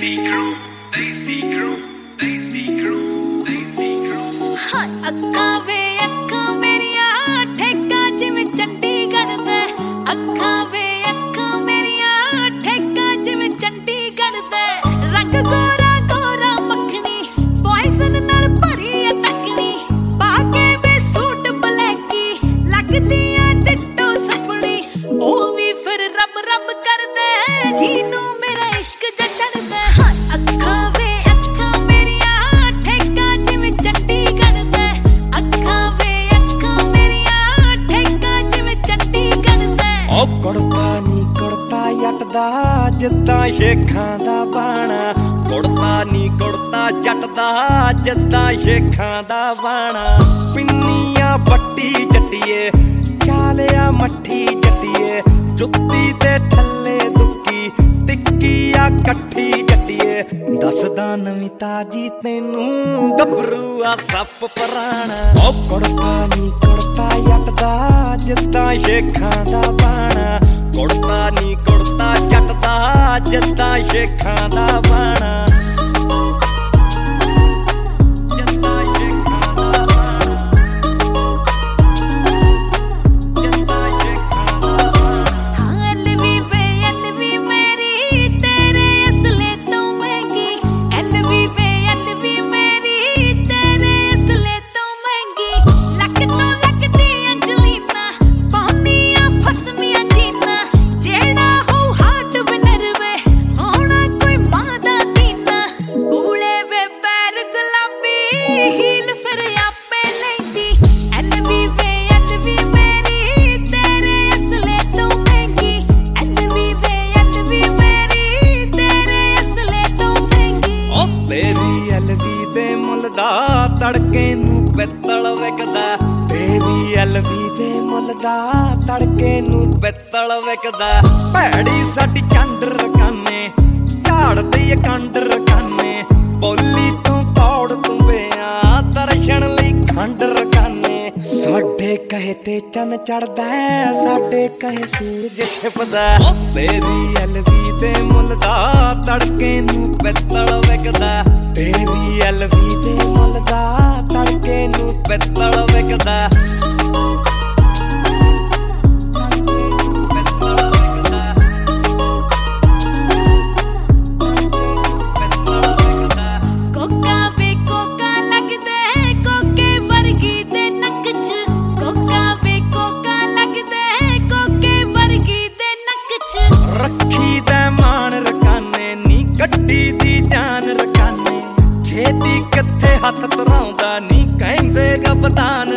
Daisy crew, Daisy crew, Daisy crew, Daisy crew. हाँ अक्खा वे अक्खा मेरिया ठेका जिवें चंडीगढ़ दे अक्खा वे अक्खा मेरिया ठेका जिवें चंडीगढ़ दे रंग गोरा गोरा मखनी पॉइजन नाल भरी है तकनी पाके वे सूट ब्लैकी लगदी है डिट्टो सपनी ओ भी फिर रब रब कर दे जीनू मेरा इश्क जचड़ दे हाँ अक्खा वे अक्खा मेरिया ठेका जिवें चंडीगढ़ दे अक्खा वे अक्खा मेरिया ठेका जिवें चंडीगढ़ दे ओ कुड़ता नी कुड़ता जट दा जिद्दां शेखां दा बाणा कुड़ता नी कुड़ता जट दा जिद्दां शेखां दा बाणा पिन्नियां पट्टी जट्टिए चालिया मट्ठी जट्टिए जुत्ती ते थल्ले दुक्की टिक्की आ कट्ठी जट्टिए दसदा नवीं ताजी तैनू गभरू आ सप पराणा ओ कुड़ता नी कुड़ता जट दा जिद्दां शेखां दा बाणा कुड़ता नी कुड़ता जट दा जिद्दां शेखां दा बाणा तड़के नू पित्तल विकदा तेरी अलवी दे मुल दा तड़के नू पित्तल विकदा भैड़ी साडी चंड रकाने झाड़दी कंड रकाने बोली तू कौड़ तुंबिया दर्शन लई खंड रकाने साडे कहे ते चन चढ़दा साडे कहे सूरज छिपदा तेरी अलवी दे मुल दा तड़के नू पित्तल विकदा तेरी अलवी दे मुल दा तड़के नू पित्तल विकदा गड्डी दी जान रकाने छेती किथे हथ धराउंदा नी कहंदे गपतान